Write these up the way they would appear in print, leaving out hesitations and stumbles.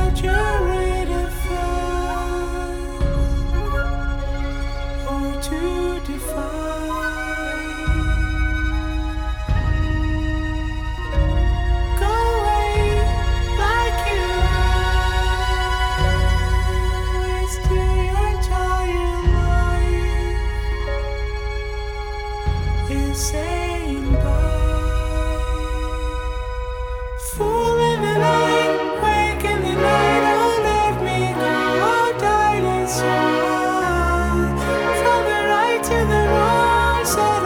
Saying bye. Fool in the night, wake in the night, oh let me go, dinosaur. From the right to the wrong side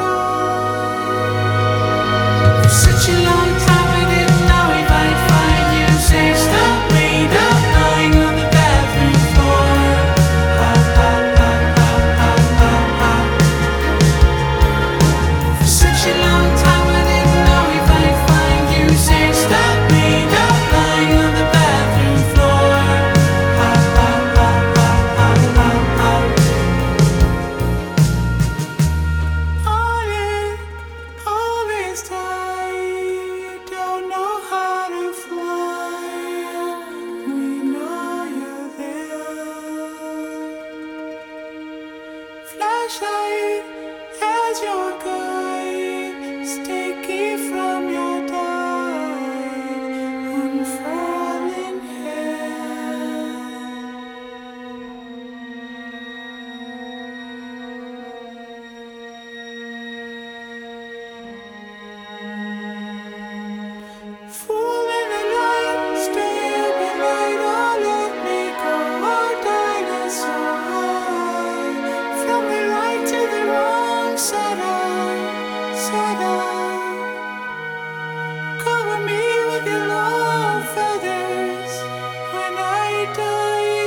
on. For such a long time I didn't know if I'd find you. Say stop me, not lying on the bathroom floor. Ha ha ha ha ha ha ha. For such a long time I didn't know if I'd find you. Say stop me, not lying on the bathroom floor. Ha ha ha ha ha ha ha. All this time you don't know how to fly. We know you're there. Flashlight as your guide, sticky from your dive, unfurling hair. Fool in the light, stay up at night, oh let me go, dinosaur. From the right to the wrong side on, side on. Cover me with your long feathers when I die.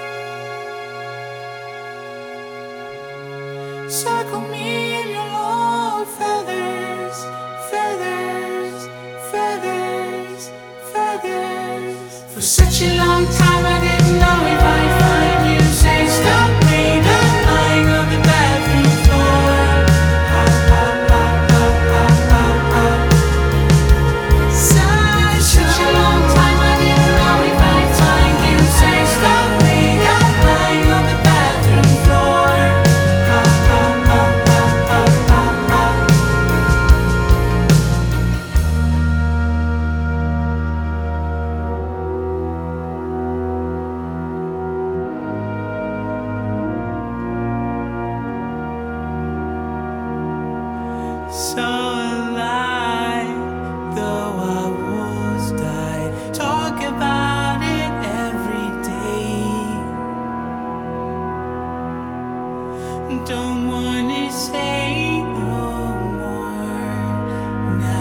Circle me in your long feathers, feathers, feathers, feathers. For such a long time I didn't know if I'd find you. Say stop me, not lying on the bathroom floor. Ha ha ha ha ha ha ha. Such a long time I didn't know if I'd find you. Say stop me, not lying on the bathroom floor. Ha ha ha ha ha ha ha. So alive, though I was died. Talk about it every day. Don't wanna say no more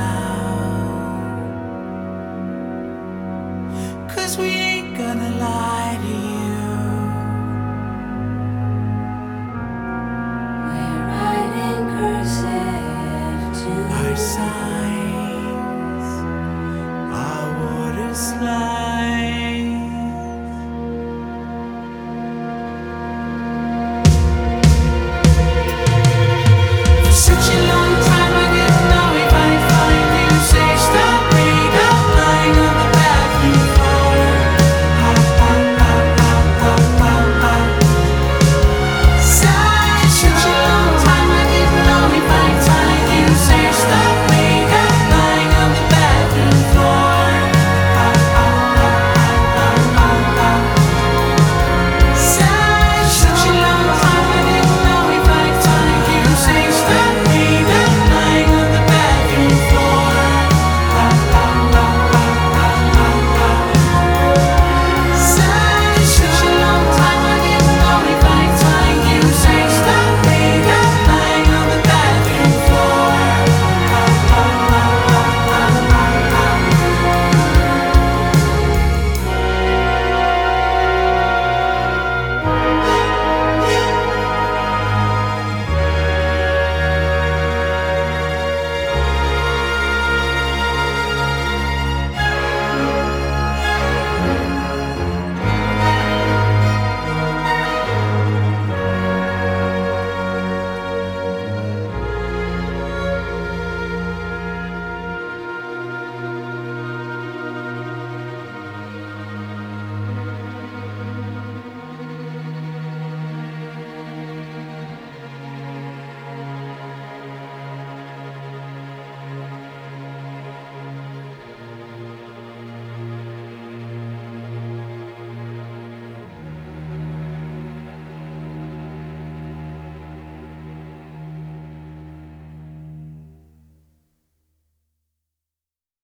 now. 'Cause we ain't gonna lie.